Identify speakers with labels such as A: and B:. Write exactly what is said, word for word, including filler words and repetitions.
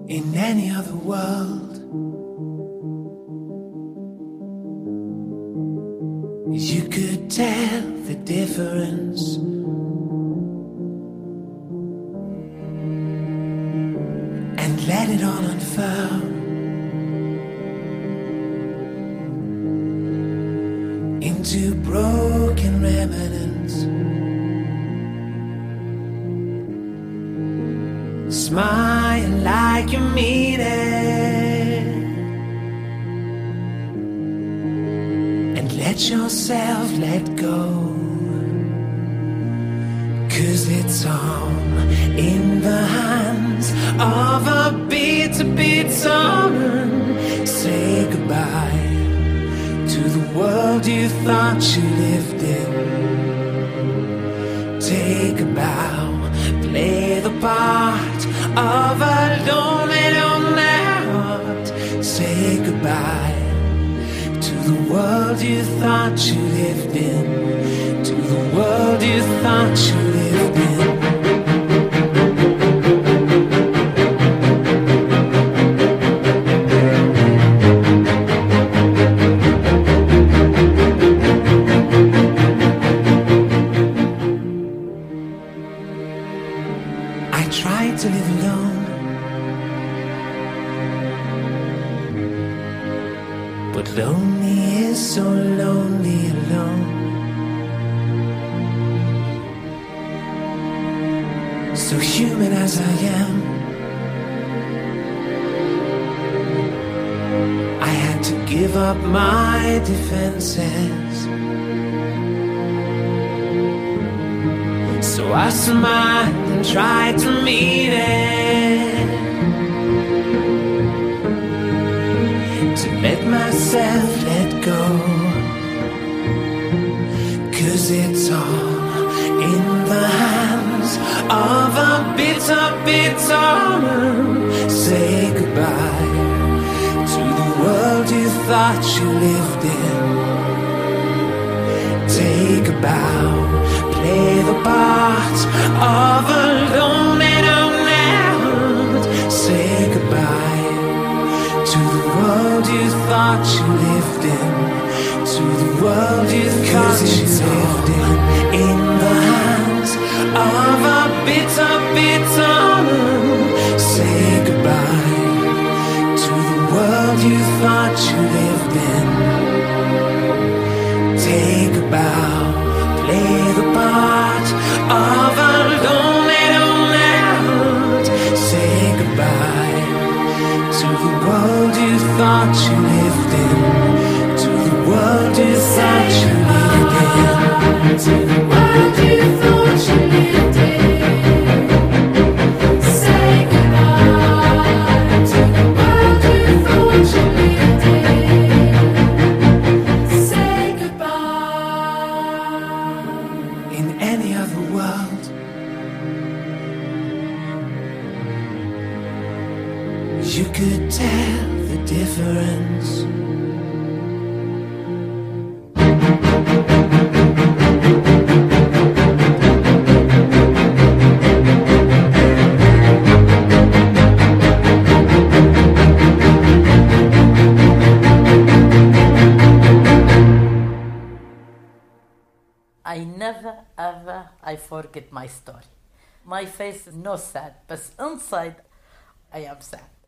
A: In any other world, you could tell the difference. And let it all unfurl into broken remnants. Smile like you mean it, and let yourself let go, 'cause it's all in the hands of a bitter, bitter sun. Say goodbye to the world you thought you lived in. Take a bow, play the part of a lonely, lonely heart. Say goodbye to the world you thought you lived in, to the world you thought you lived in. I tried to live alone, but lonely is so lonely alone. So human as I am, I had to give up my defenses. So I smiled and tried to meet it, to let myself let go, 'cause it's all in the hands of a bitter, bitter man. Say goodbye to the world you thought you lived in. Take a bow, play the part of a lonely, lonely heart. Say goodbye to the world you thought you lived in, to the world you thought you lived in. In the hands of a bitter, bitter man. Say goodbye to the world you thought you lived in. Take a bow, play the part of a lonely, lonely heart. Say goodbye to the world you thought you lived in, to the world you thought you lived in, to the world you thought you lived in. Say goodbye to the world you thought you lived in. Say goodbye. In any other world, you could tell the difference.
B: I never ever I forget my story. My face is no sad, but inside I am sad.